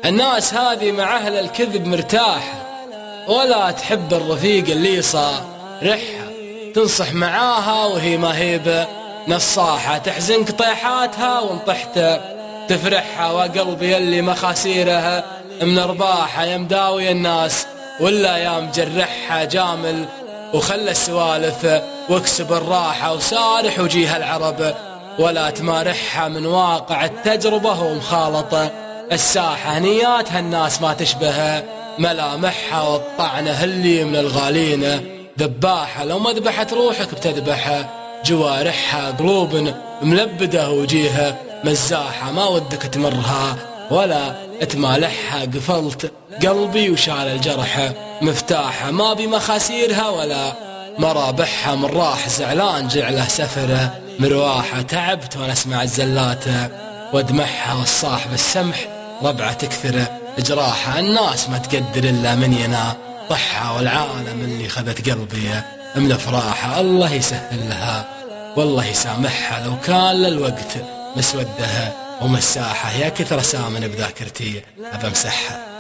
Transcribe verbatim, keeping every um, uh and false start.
الناس هذه مع أهل الكذب مرتاحة، ولا تحب الرفيق اللي صارحها، تنصح معاها وهي ما هي نصاحة، تحزنك طيحاتها وانطحت تفرحها. وقلبي اللي مخاسيرها من ارباحها، يا مداوي الناس ولا يا مجرحها، جامل وخلى السوالف واكسب الراحة، وسارح وجيها العرب ولا تمارحها، من واقع التجربة ومخالطة الساحة، نياتها الناس ما تشبه ملامحها، والطعنة اللي من الغالين ذباحة، لو ما ذبحت روحك بتذبح جوارحها، قلوب ملبدة وجيها مزاحة، ما ودك تمرها ولا تمالحها، قفلت قلبي وشال الجرح مفتاحة، ما بمخاسيرها ولا مرابحها، من راح زعلان جعله سفره مرواحة، تعبت وانا اسمع الزلات وادمحها، والصاحب السمح ربعة تكثر جراحة، الناس ما تقدر الا من يناطحها، والعالم اللي خذت قلبي من افراحها، الله يسهل لها والله يسامحها، لو كان للوقت مسودها ومساحة، يا كثر سامن بذاكرتي أبى امسحها.